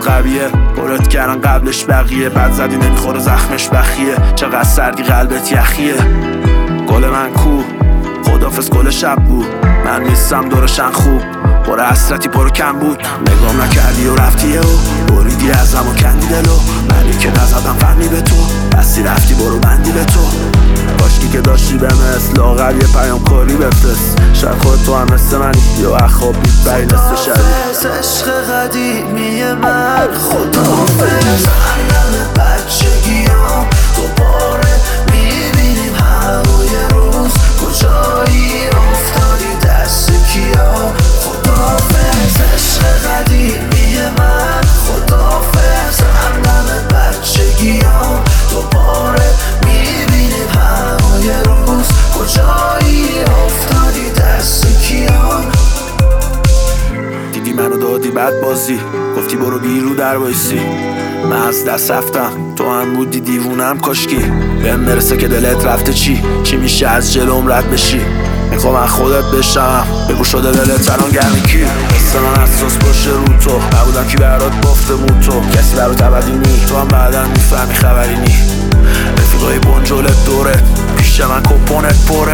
قویه، پرت کردن قبلش بقیه، بد زدی نمیخوره زخمش بخیه، چقدر سردی قلبت یخیه. گل من کو خدافز گل شب بود، من نیستم دورشن خوب، پر حسرتی پر کم بود. نگام نکردی و رفتی و بریدی ازم و کندی دلو، منی که نزدم فهمی به تو، بستی رفتی برو بندی به تو. کاشکی که داشتی به مثل لاغر یه پیام کاری بفرست، شاید خود تو هم مثل منی یا اخواب میبری نصف شدی. خداحافظ عشق قدیمی من، خداحافظ عالم بچگیام، دوباره میبینیم هوای روز، کجایی افتادی دست کیا. خداحافظ عشق قدیمی من، خداحافظ عالم بچگیام، دوباره میبینیم هوای روز، کجایی افتادی دست کیا. دیدی منو دادی بد بازی، گفتی برو بیرو در بایستی، من از دست رفتم تو هم بودی دیوونم. کاشکی بهم مرسه که دلت رفته چی میشه از جلوم رد بشی. میخوام از خودت بشم بگو شده دلت الان گرمی کی، مثل من اساس باشه رو تو، نبودم کی برات بافته بود تو، کسی برات ابدی نی، تو هم بعدم میفهمی خبری نی. رفیقای بنجلت دوره پیش من کپونت پره،